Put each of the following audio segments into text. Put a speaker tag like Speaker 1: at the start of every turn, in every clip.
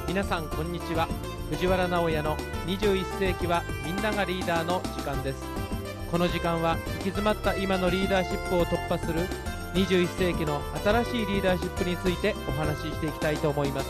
Speaker 1: 皆さんこんにちは。藤原直哉の21世紀はみんながリーダーの時間です。この時間は行き詰まった今のリーダーシップを突破する21世紀の新しいリーダーシップについてお話ししていきたいと思います。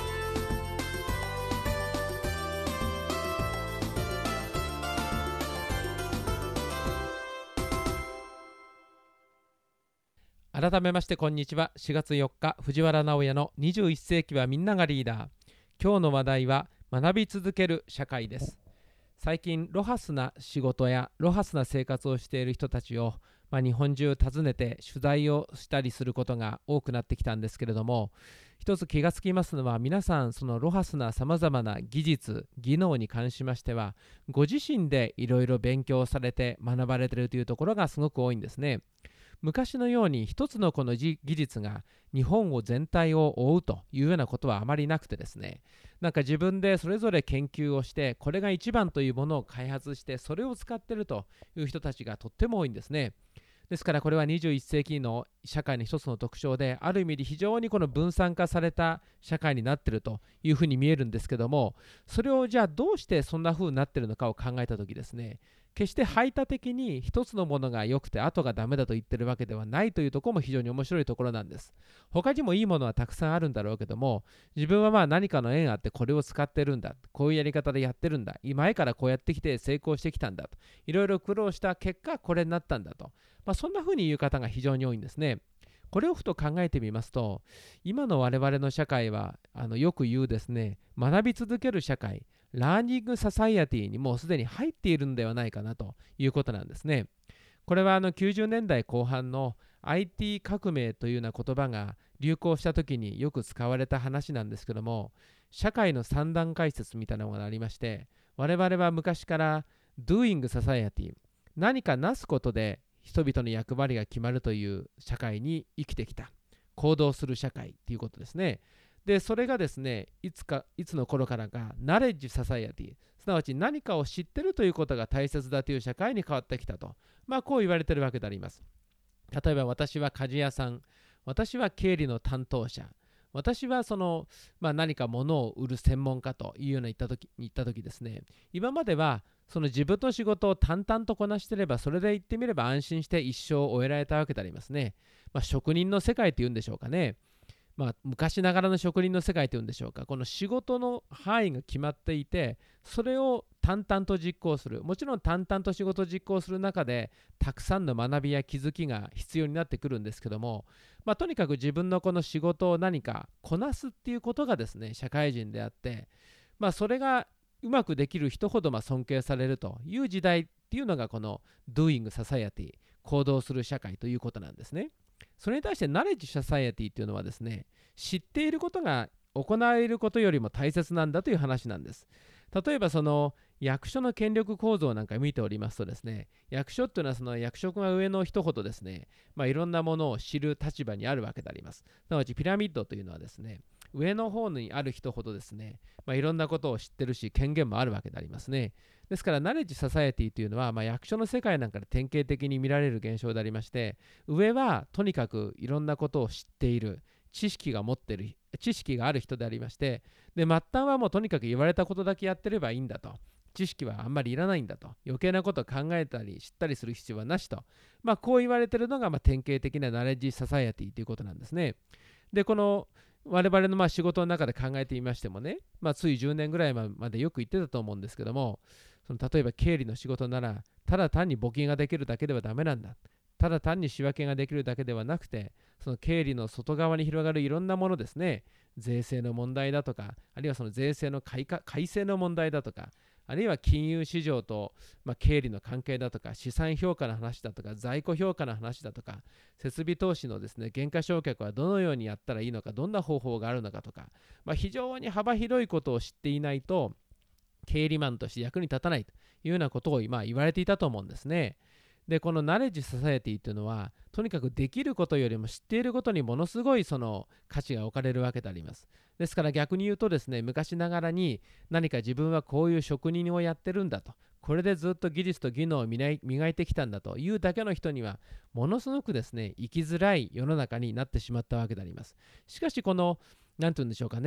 Speaker 1: 改めましてこんにちは。4月4日藤原直哉の21世紀はみんながリーダー。今日の話題は学び続ける社会です。最近ロハスな仕事やロハスな生活をしている人たちを、日本中訪ねて取材をしたりすることが多くなってきたんですけれども、一つ気がつきますのは、皆さんそのロハスなさまざまな技術技能に関しましてはご自身でいろいろ勉強されて学ばれているというところがすごく多いんですね。昔のように一つのこの技術が日本を全体を覆うというようなことはあまりなくてですね、自分でそれぞれ研究をしてこれが一番というものを開発してそれを使っているという人たちがとっても多いんですね。ですからこれは21世紀の社会の一つの特徴で、ある意味で非常にこの分散化された社会になっているというふうに見えるんですけども、それをじゃあどうしてそんなふうになっているのかを考えたときですね、決して排他的に一つのものが良くて後がダメだと言ってるわけではないというところも非常に面白いところなんです。他にもいいものはたくさんあるんだろうけども、自分は何かの縁あってこれを使ってるんだ、こういうやり方でやってるんだ、前からこうやってきて成功してきたんだと、いろいろ苦労した結果これになったんだと、そんな風に言う方が非常に多いんですね。これをふと考えてみますと、今の我々の社会はよく言うですね、学び続ける社会、ラーニングササイエティにもうすでに入っているのではないかなということなんですね。これは90年代後半の IT 革命というような言葉が流行した時によく使われた話なんですけども、社会の三段階説みたいなものがありまして、我々は昔から Doing Society、 何かなすことで人々の役割が決まるという社会に生きてきた、行動する社会ということですね。でそれがですね、いつの頃からかナレッジササイエティ、すなわち何かを知っているということが大切だという社会に変わってきたと、こう言われているわけであります。例えば私は鍛冶屋さん、私は経理の担当者、私は何か物を売る専門家というような言った時ですね、今まではその自分の仕事を淡々とこなしていれば、それで言ってみれば安心して一生を終えられたわけでありますね。職人の世界というんでしょうかね。昔ながらの職人の世界というんでしょうか。この仕事の範囲が決まっていて、それを淡々と実行する。もちろん淡々と仕事を実行する中でたくさんの学びや気づきが必要になってくるんですけども、とにかく自分のこの仕事を何かこなすっていうことがですね、社会人であって、それがうまくできる人ほど尊敬されるという時代っていうのがこの Doing Society、 行動する社会ということなんですね。それに対してナレッジソサイエティというのはですね、知っていることが行われることよりも大切なんだという話なんです。例えば役所の権力構造なんか見ておりますとですね、役所っていうのはその役職が上の人ほどですね、いろんなものを知る立場にあるわけであります。すなわちピラミッドというのはですね、上の方にある人ほどですね、いろんなことを知ってるし権限もあるわけでありますね。ですからナレッジソサエティというのは、役所の世界なんかで典型的に見られる現象でありまして、上はとにかくいろんなことを知っている、知識がある人でありまして、で末端はもうとにかく言われたことだけやってればいいんだと、知識はあんまりいらないんだと、余計なことを考えたり知ったりする必要はなしと、こう言われているのが典型的なナレッジソサエティということなんですね。でこの我々の仕事の中で考えてみましてもね、つい10年ぐらいまでよく言ってたと思うんですけども、例えば経理の仕事ならただ単に簿記ができるだけではダメなんだ、ただ単に仕分けができるだけではなくて、その経理の外側に広がるいろんなものですね、税制の問題だとか、あるいはその税制の改正の問題だとか、あるいは金融市場と、経理の関係だとか、資産評価の話だとか、在庫評価の話だとか、設備投資のですね、減価償却はどのようにやったらいいのか、どんな方法があるのかとか、非常に幅広いことを知っていないと経理マンとして役に立たないというようなことを今言われていたと思うんですね。でこのナレッジソサエティというのは、とにかくできることよりも知っていることにものすごいその価値が置かれるわけであります。ですから逆に言うとですね、昔ながらに何か自分はこういう職人をやってるんだと、これでずっと技術と技能を磨いてきたんだというだけの人にはものすごくですね、生きづらい世の中になってしまったわけであります。しかしこの何て言うんでしょうかね、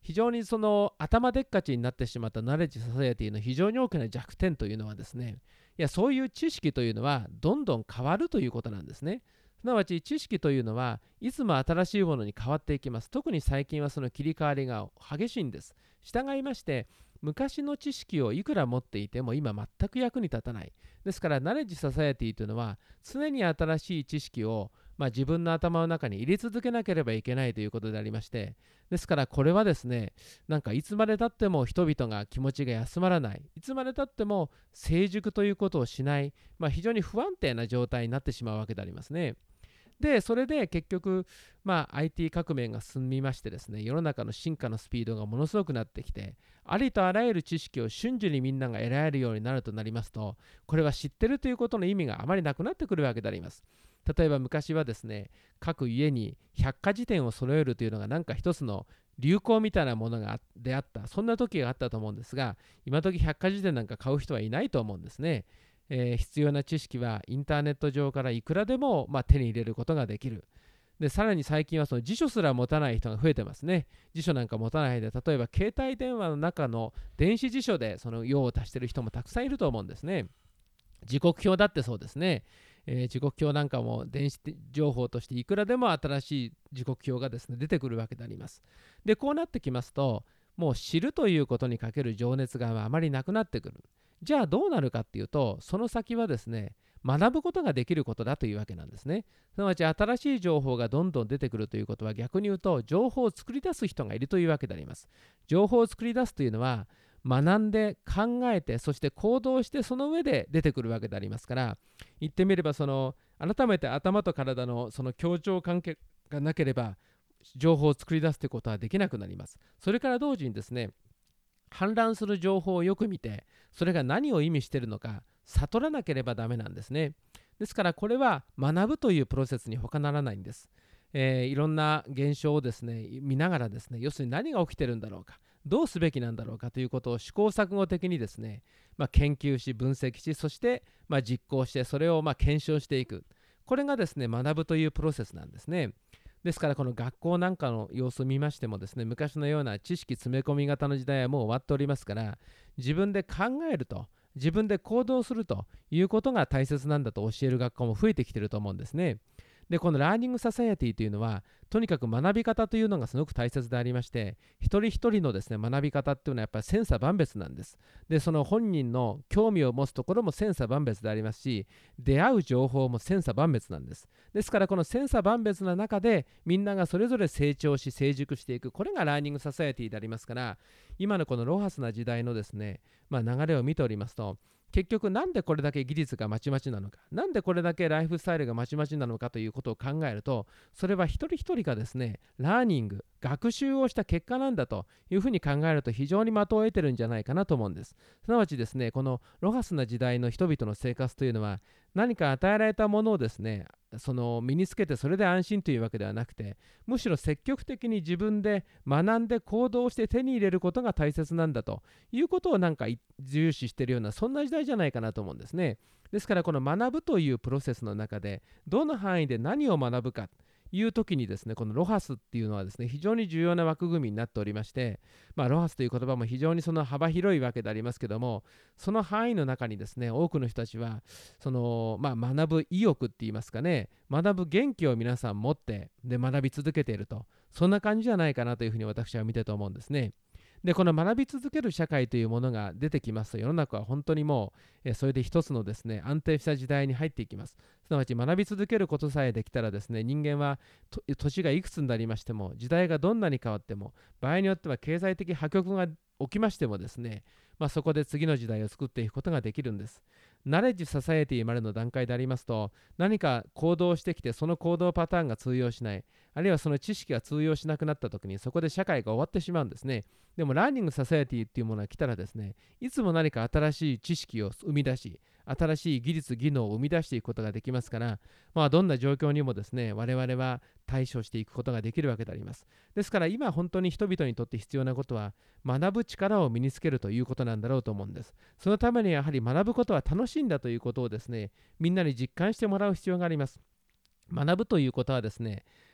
Speaker 1: 非常にその頭でっかちになってしまったナレッジソサエティの非常に大きな弱点というのはですね、いやそういう知識というのはどんどん変わるということなんですね。すなわち知識というのはいつも新しいものに変わっていきます。特に最近はその切り替わりが激しいんです。従いまして昔の知識をいくら持っていても今全く役に立たない。ですからナレッジソサエティというのは常に新しい知識を自分の頭の中に入れ続けなければいけないということでありまして、ですからこれはですね、なんかいつまでたっても人々が気持ちが休まらない、いつまでたっても成熟ということをしない、非常に不安定な状態になってしまうわけでありますね。で、それで結局、IT 革命が進みましてですね、世の中の進化のスピードがものすごくなってきて、ありとあらゆる知識を瞬時にみんなが得られるようになるとなりますと、これは知ってるということの意味があまりなくなってくるわけであります。例えば昔はですね、各家に百科事典を揃えるというのがなんか一つの流行みたいなものであった、そんな時があったと思うんですが、今時百科事典なんか買う人はいないと思うんですね。必要な知識はインターネット上からいくらでも、手に入れることができる。で、さらに最近はその辞書すら持たない人が増えてますね。辞書なんか持たないで、例えば携帯電話の中の電子辞書でその用を足している人もたくさんいると思うんですね。時刻表だってそうですね。時刻表なんかも電子情報としていくらでも新しい時刻表がですね出てくるわけであります。で、こうなってきますと、もう知るということにかける情熱があまりなくなってくる。じゃあどうなるかっていうと、その先はですね、学ぶことができることだというわけなんですね。すなわち新しい情報がどんどん出てくるということは、逆に言うと情報を作り出す人がいるというわけであります。情報を作り出すというのは学んで考えて、そして行動して、その上で出てくるわけでありますから、言ってみれば改めて頭と体のその協調関係がなければ情報を作り出すということはできなくなります。それから同時にですね、氾濫する情報をよく見て、それが何を意味しているのか悟らなければダメなんですね。ですからこれは学ぶというプロセスに他ならないんです。いろんな現象をですね見ながらですね、要するに何が起きてるんだろうか、どうすべきなんだろうかということを試行錯誤的にですね、研究し分析し、そして、実行して、それを検証していく、これがですね学ぶというプロセスなんですね。ですからこの学校なんかの様子を見ましてもですね、昔のような知識詰め込み型の時代はもう終わっておりますから、自分で考えると、自分で行動するということが大切なんだと教える学校も増えてきていると思うんですね。で、このラーニングササエティというのは、とにかく学び方というのがすごく大切でありまして、一人一人のですね、学び方っていうのはやっぱり千差万別なんです。で、その本人の興味を持つところも千差万別でありますし、出会う情報も千差万別なんです。ですからこの千差万別な中で、みんながそれぞれ成長し、成熟していく、これがラーニングササエティでありますから、今のこのロハスな時代のですね、流れを見ておりますと、結局なんでこれだけ技術がまちまちなのか、なんでこれだけライフスタイルがまちまちなのかということを考えると、それは一人一人がですねラーニング、学習をした結果なんだというふうに考えると、非常に的を得てるんじゃないかなと思うんです。すなわちですね、このロハスな時代の人々の生活というのは、何か与えられたものをですね身につけてそれで安心というわけではなくて、むしろ積極的に自分で学んで行動して手に入れることが大切なんだということをなんか重視しているような、そんな時代じゃないかなと思うんですね。ですからこの学ぶというプロセスの中で、どの範囲で何を学ぶかいう時にですね、このロハスっていうのはですね非常に重要な枠組みになっておりまして、ロハスという言葉も非常にその幅広いわけでありますけども、その範囲の中にですね多くの人たちは学ぶ意欲って言いますかね、学ぶ元気を皆さん持ってで学び続けていると、そんな感じじゃないかなというふうに私は見てと思うんですね。で、この学び続ける社会というものが出てきますと、世の中は本当にもうそれで一つのですね安定した時代に入っていきます。すなわち学び続けることさえできたらですね、人間は年がいくつになりましても、時代がどんなに変わっても、場合によっては経済的破局が起きましてもですね、そこで次の時代を作っていくことができるんです。ナレッジササエティまでの段階でありますと、何か行動してきてその行動パターンが通用しない、あるいはその知識が通用しなくなった時に、そこで社会が終わってしまうんですね。でもラーニングササエティっていうものが来たらですね、いつも何か新しい知識を生み出し、新しい技術技能を生み出していくことができますから、どんな状況にもですね我々は対処していくことができるわけであります。ですから今本当に人々にとって必要なことは、学ぶ力を身につけるということなんだろうと思うんです。そのためにやはり学ぶことは楽しいんだということをですね、みんなに実感してもらう必要があります。学ぶということはですね、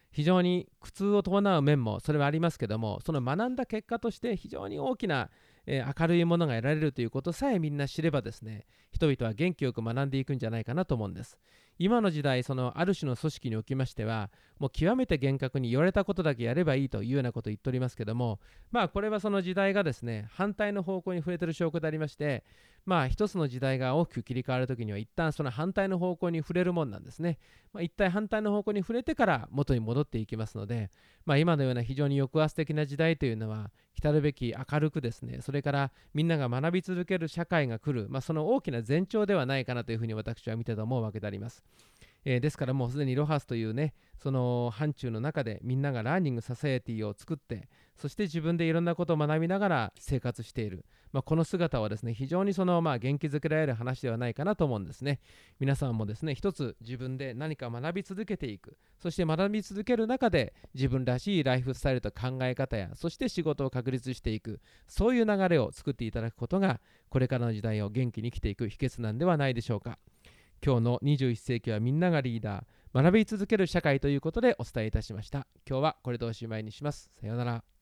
Speaker 1: 非常に苦痛を伴う面もそれはありますけども、その学んだ結果として非常に大きな、明るいものが得られるということさえみんな知ればですね、人々は元気よく学んでいくんじゃないかなと思うんです。今の時代、そのある種の組織におきましては、もう極めて厳格に言われたことだけやればいいというようなことを言っておりますけども、これはその時代がですね、反対の方向に触れている証拠でありまして、一つの時代が大きく切り替わるときには一旦その反対の方向に触れるもんなんですね。一体反対の方向に触れてから元に戻っていきますので、今のような非常に抑圧的な時代というのは来るべき明るくですね、それからみんなが学び続ける社会が来る、その大きな前兆ではないかなというふうに私は見てと思うわけであります。ですからもうすでにロハスというね、その範疇の中でみんながラーニングササエティを作って、そして自分でいろんなことを学びながら生活している。この姿はですね、非常にその元気づけられる話ではないかなと思うんですね。皆さんもですね、一つ自分で何か学び続けていく。そして学び続ける中で自分らしいライフスタイルと考え方や、そして仕事を確立していく。そういう流れを作っていただくことが、これからの時代を元気に生きていく秘訣なんではないでしょうか。今日の21世紀はみんながリーダー、学び続ける社会ということでお伝えいたしました。今日はこれでおしまいにします。さようなら。